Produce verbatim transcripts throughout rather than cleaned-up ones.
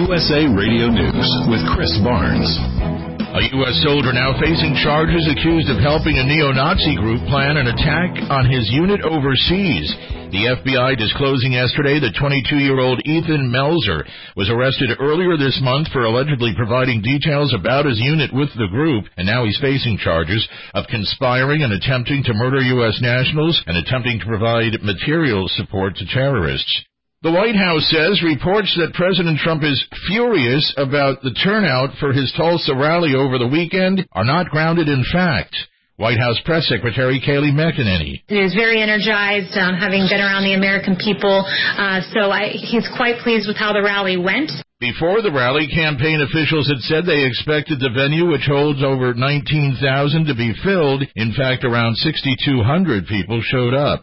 U S A Radio News with Chris Barnes. A U S soldier now facing charges accused of helping a neo-Nazi group plan an attack on his unit overseas. The F B I disclosing yesterday that twenty-two-year-old Ethan Melzer was arrested earlier this month for allegedly providing details about his unit with the group, and now he's facing charges of conspiring and attempting to murder U S nationals and attempting to provide material support to terrorists. The White House says reports that President Trump is furious about the turnout for his Tulsa rally over the weekend are not grounded in fact. White House Press Secretary Kayleigh McEnany. He is very energized, um, having been around the American people, uh, so I, he's quite pleased with how the rally went. Before the rally, campaign officials had said they expected the venue, which holds over nineteen thousand, to be filled. In fact, around sixty-two hundred people showed up.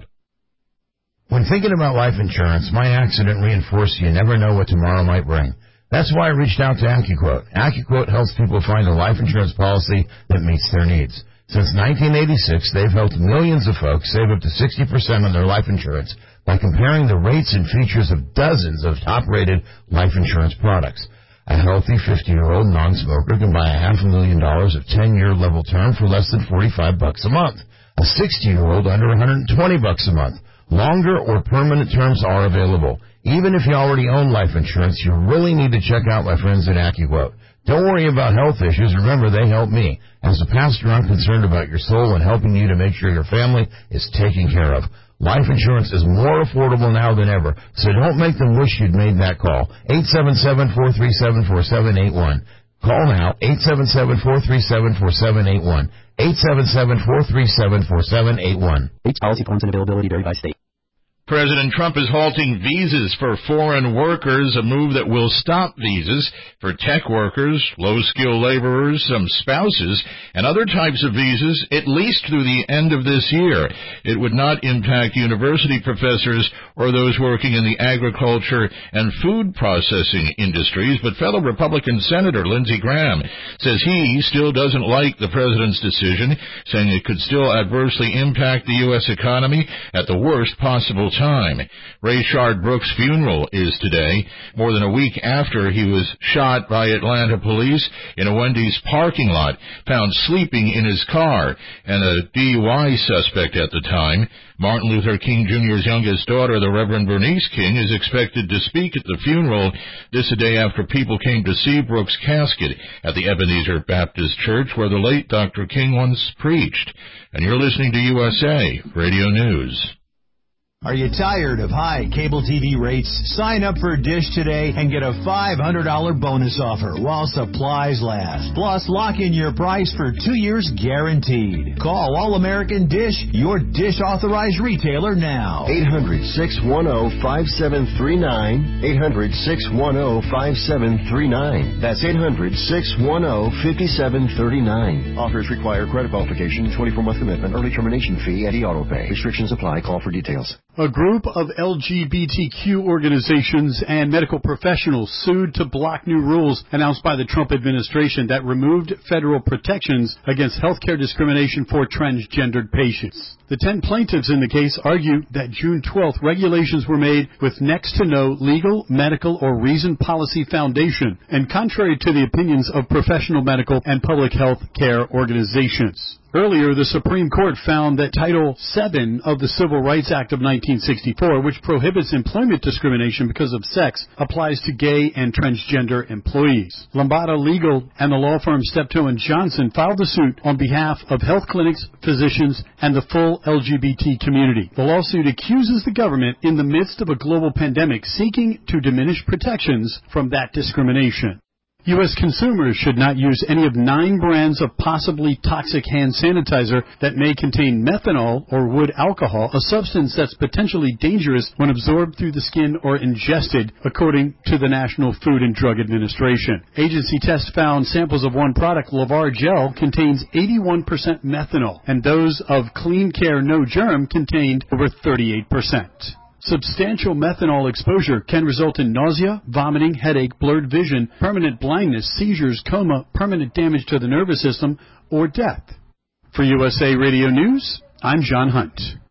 When thinking about life insurance, my accident reinforced you never know what tomorrow might bring. That's why I reached out to AccuQuote. AccuQuote helps people find a life insurance policy that meets their needs. Since nineteen eighty-six, they've helped millions of folks save up to sixty percent on their life insurance by comparing the rates and features of dozens of top-rated life insurance products. A healthy fifty-year-old non-smoker can buy a half a million dollars of ten-year level term for less than forty-five bucks a month. A sixty-year-old under one hundred twenty bucks a month. Longer or permanent terms are available. Even if you already own life insurance, you really need to check out my friends at AccuQuote. Don't worry about health issues. Remember, they help me. As a pastor, I'm concerned about your soul and helping you to make sure your family is taken care of. Life insurance is more affordable now than ever, so don't make them wish you'd made that call. eight seven seven, four three seven, four seven eight one. Call now, eight seven seven, four three seven, four seven eight one. eight seven seven, four three seven, four seven eight one. Each policy forms and availability vary by state. President Trump is halting visas for foreign workers, a move that will stop visas for tech workers, low-skilled laborers, some spouses, and other types of visas, at least through the end of this year. It would not impact university professors or those working in the agriculture and food processing industries, but fellow Republican Senator Lindsey Graham says he still doesn't like the president's decision, saying it could still adversely impact the U S economy at the worst possible time. time. Rayshard Brooks' funeral is today, more than a week after he was shot by Atlanta police in a Wendy's parking lot, found sleeping in his car, and a D U I suspect at the time. Martin Luther King Junior's youngest daughter, the Reverend Bernice King, is expected to speak at the funeral. This a day after people came to see Brooks' casket at the Ebenezer Baptist Church, where the late Doctor King once preached. And you're listening to U S A Radio News. Are you tired of high cable T V rates? Sign up for Dish today and get a five hundred dollars bonus offer while supplies last. Plus, lock in your price for two years guaranteed. Call All-American Dish, your Dish authorized retailer now. eight hundred, six one zero, five seven three nine. eight hundred, six one zero, five seven three nine. That's eight hundred, six one zero, five seven three nine. Offers require credit qualification, twenty-four month commitment, early termination fee, and e-auto pay. Restrictions apply. Call for details. A group of L G B T Q organizations and medical professionals sued to block new rules announced by the Trump administration that removed federal protections against healthcare discrimination for transgendered patients. The ten plaintiffs in the case argue that June twelfth regulations were made with next to no legal, medical, or reasoned policy foundation and contrary to the opinions of professional medical and public health care organizations. Earlier, the Supreme Court found that Title seven of the Civil Rights Act of nineteen sixty-four, which prohibits employment discrimination because of sex, applies to gay and transgender employees. Lambada Legal and the law firm Steptoe and Johnson filed the suit on behalf of health clinics, physicians, and the full L G B T community. The lawsuit accuses the government in the midst of a global pandemic seeking to diminish protections from that discrimination. U S consumers should not use any of nine brands of possibly toxic hand sanitizer that may contain methanol or wood alcohol, a substance that's potentially dangerous when absorbed through the skin or ingested, according to the National Food and Drug Administration. Agency tests found samples of one product, LeVar Gel, contains eighty-one percent methanol, and those of Clean Care No Germ contained over thirty-eight percent. Substantial methanol exposure can result in nausea, vomiting, headache, blurred vision, permanent blindness, seizures, coma, permanent damage to the nervous system, or death. For U S A Radio News, I'm John Hunt.